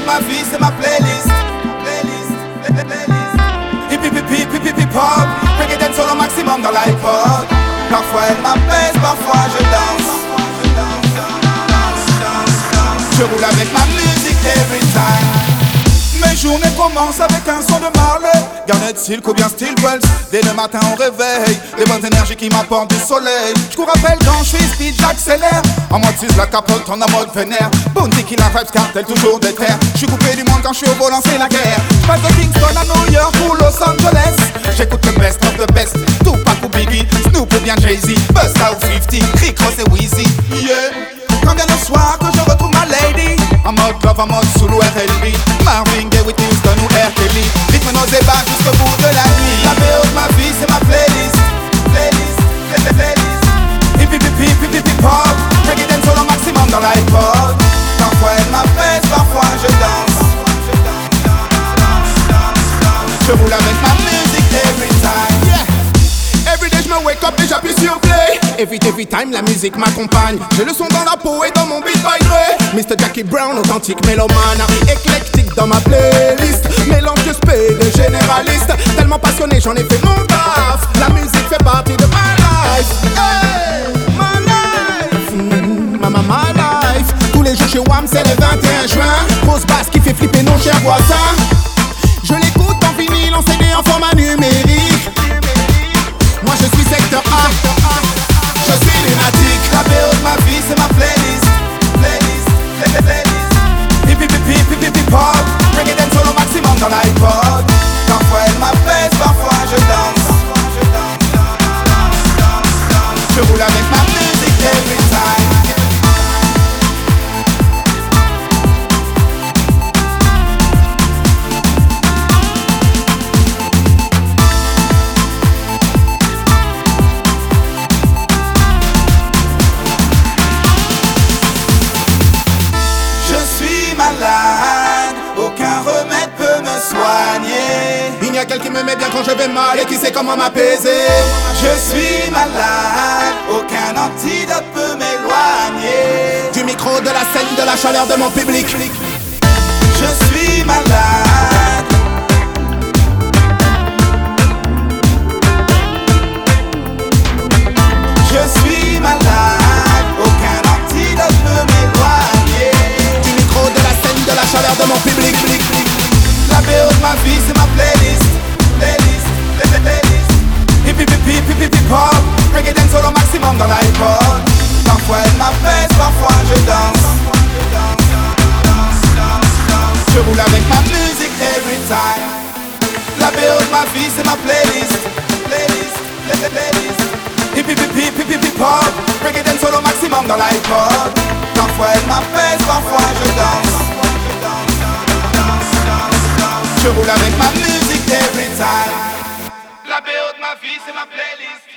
ma vie, c'est ma playlist. Hip hip hip hip hip hip hip hop. Reggae dancehall au maximum dans l'iPod. Parfois elle m'apaise, parfois je danse. Je roule avec ma musique every time. Mes journées commencent avec un son de Marley, Garnet Silk ou bien Steel Pulse. Dès le matin au réveil, les bonnes énergies qui m'apportent du soleil. J'cours rappelle quand j'suis speed, j'accélère. En mode 6 la capote, on en mode vénère. Bounty qui la vibes cartel toujours des terres. J'suis coupé du monde quand j'suis au volant, c'est la guerre. J'passe de Kingston à New York ou Los Angeles. J'écoute le best of the best. Tupac ou Biggie, Snoop ou bien Jay-Z, Busta ou 50, Rick Ross et Weezy. Yeah. Quand vient le soir que je retrouve ma lady, en mode love, en mode Zulu RLB, Marvin Gaye, Whitney Houston ou R. Kelly. Rythme nos ébats jusqu'au bout de la nuit. La BO de ma vie, c'est ma playlist. Hip hip hip hip hip hip hop. Reggae dancehall au maximum dans l'iPod. Parfois elle m'apaise, parfois je danse. Je roule avec ma musique every time. Yeah. Every day je me wake up et j'appuie sur play. Every time la musique m'accompagne. J'ai le son dans la peau et dans mon beat by Dre. Mr. Jackie Brown, authentique mélomane, éclectique dans ma playlist. Mélange de spé de généraliste. Tellement passionné, j'en ai fait mon taf. La musique fait partie de ma life. Hey, my life, my life. Tous les jours chez WAM, c'est le 21 juin. Grosse basse qui fait flipper nos chers voisins. Je l'écoute en vinyle, en CD, en format numérique. Moi je suis secteur A. Je suis lunatique. La BO de ma vie, c'est ma playlist. Hip hip hip hip hip hip hop. Reggae dancehall au maximum dans l'iPod. Parfois elle m'apaise, parfois je danse. Je roule avec ma musique every time. Aucun remède peut me soigner. Il y a quelqu'un qui me met bien quand je vais mal et qui sait comment m'apaiser. Je suis malade, aucun antidote peut m'éloigner du micro, de la scène, de la chaleur de mon public. Je suis malade. Je suis malade, aucun antidote peut m'éloigner du micro, de la scène, de la chaleur de mon public. La BO de ma vie, c'est ma playlist. Hip hip hip hip hip hip hop. Reggae dancehall au maximum dans l'iPod. Parfois elle m'apaise, parfois je danse. Je roule avec ma musique every time. La BO de ma vie, c'est ma playlist. Hip hip hip hip hip hip hop. Reggae dancehall au maximum dans l'iPod. Parfois elle m'apaise, parfois je danse. Je roule avec ma musique every time. La BO de ma vie, c'est ma playlist.